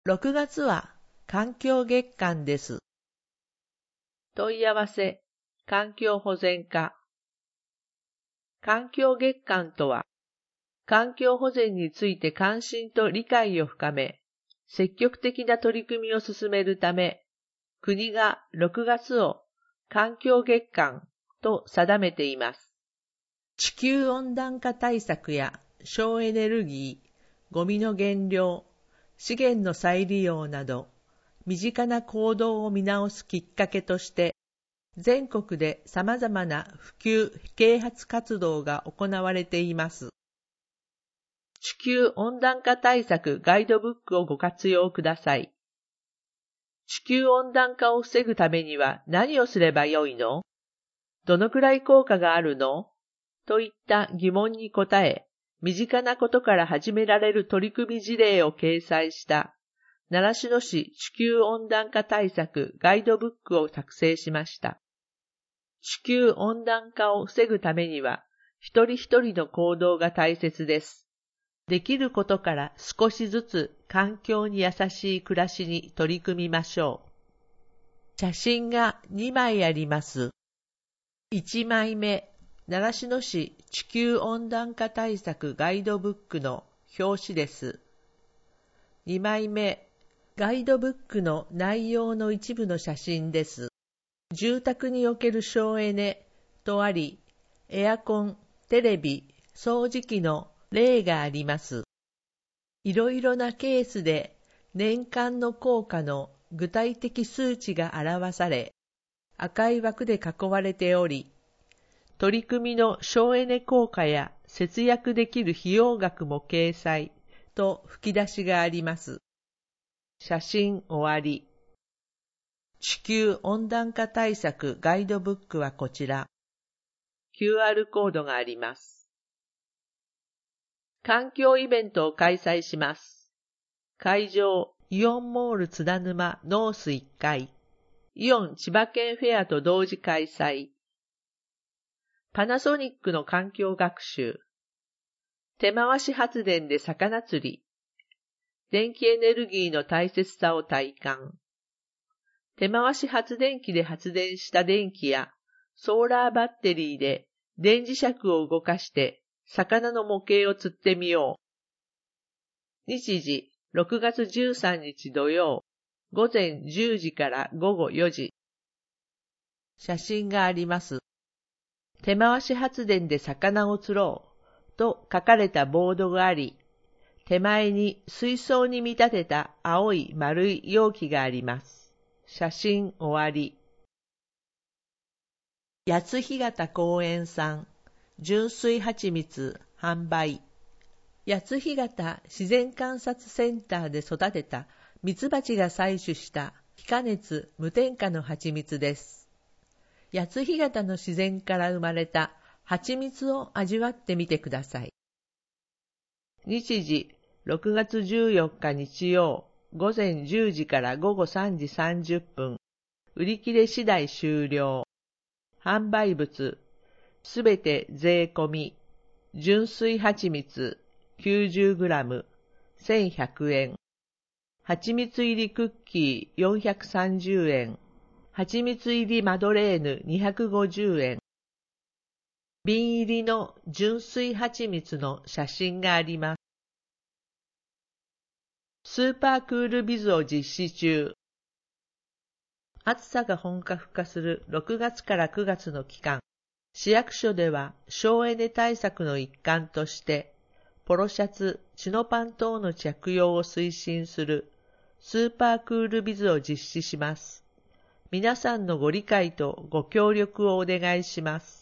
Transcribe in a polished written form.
6月は環境月間です。 問い合わせ、環境保全課。環境月間とは、環境保全について関心と理解を深め、積極的な取り組みを進めるため、国が6月を環境月間と定めています。 地球温暖化対策や省エネルギー、ゴミの減量、資源の再利用など、身近な行動を見直すきっかけとして、全国で様々な普及・啓発活動が行われています。 地球温暖化対策ガイドブックをご活用ください。地球温暖化を防ぐためには何をすればよいの？どのくらい効果があるの？といった疑問に答え、身近なことから始められる取り組み事例を掲載した習志野市地球温暖化対策ガイドブックを作成しました。地球温暖化を防ぐためには、一人一人の行動が大切です。できることから少しずつ環境に優しい暮らしに取り組みましょう。 写真が2枚あります。1枚目、習志野市地球温暖化対策ガイドブックの表紙です。2枚目、ガイドブックの内容の一部の写真です。住宅における省エネとあり、エアコン、テレビ、掃除機の例があります。いろいろなケースで年間の効果の具体的数値が表され、赤い枠で囲われており、取り組みの省エネ効果や節約できる費用額も掲載と吹き出しがあります。写真終わり。地球温暖化対策ガイドブックはこちら。 QR コードがあります。環境イベントを開催します。会場、イオンモール津田沼ノース1階。イオン千葉県フェアと同時開催。パナソニックの環境学習。手回し発電で魚釣り。電気エネルギーの大切さを体感。手回し発電機で発電した電気やソーラーバッテリーで電磁石を動かして魚の模型を釣ってみよう。日時6月13日土曜午前10時から午後4時。 写真があります。手回し発電で魚を釣ろうと書かれたボードがあり、手前に水槽に見立てた青い丸い容器があります。写真終わり。八津干潟公園産純粋蜂蜜販売。八津干潟自然観察センターで育てたミツバチが採取した非加熱無添加の蜂蜜です。八津干潟の自然から生まれた蜂蜜を味わってみてください。 日時6月14日日曜午前10時から午後3時30分。売り切れ次第終了。販売物すべて税込み。純粋蜂蜜 90g 1100円。蜂蜜入りクッキー430円。蜂蜜入りマドレーヌ250円。瓶入りの純粋蜂蜜の写真があります。スーパークールビズを実施中。暑さが本格化する6月から9月の期間、市役所では省エネ対策の一環として、ポロシャツ、チノパン等の着用を推進するスーパークールビズを実施します。皆さんのご理解とご協力をお願いします。